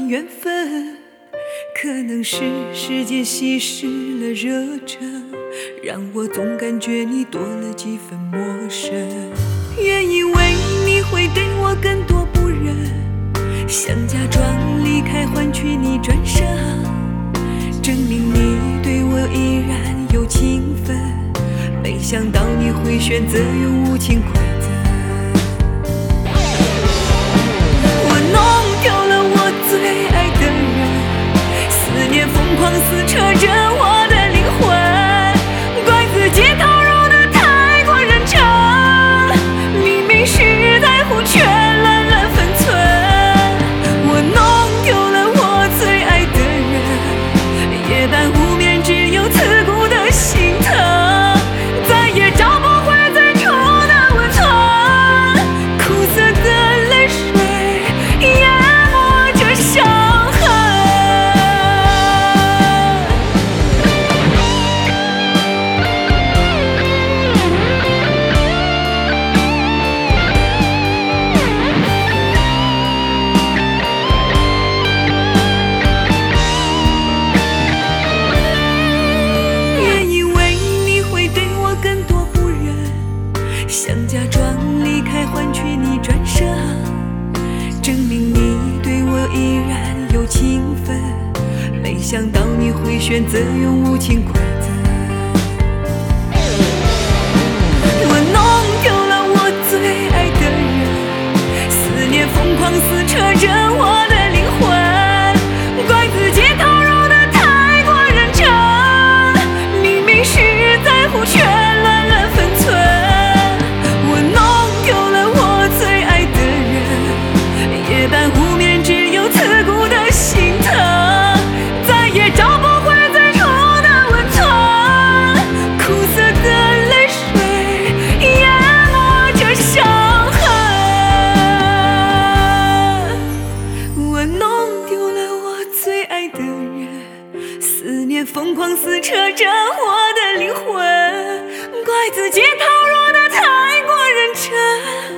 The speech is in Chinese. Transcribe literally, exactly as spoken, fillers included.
缘分，可能是时间稀释了热忱，让我总感觉你多了几分陌生。原以为你会对我更多不忍，想假装离开换取你转身，证明你对我依然有情分，没想到你会选择用无情馈赠。我弄丢了我最爱的人，思念疯狂撕扯着我的灵魂，怪自己投入的太过认真，明明是在乎却乱了分寸。我弄丢了我最爱的人，夜半无眠只有刺骨的心疼，再也找不回最初的温存，苦涩的泪水淹没着伤痕。原以为你会对我更多不忍，想假装离开换取你转身，证明你对我依然有情分，没想到你会选择用无情馈赠。我弄丢了我最爱的人，思念疯狂撕扯着我的灵魂，怪自己投入的太过认真，明明是在乎却乱了分寸。我弄丢了我最爱的人，夜半无眠只有刺骨的心疼，再也找不回最初的温存，苦涩的泪水淹没着伤痕。我弄丢了我最爱的人，思念疯狂撕扯着我的灵魂，怪自己投入的太过认真。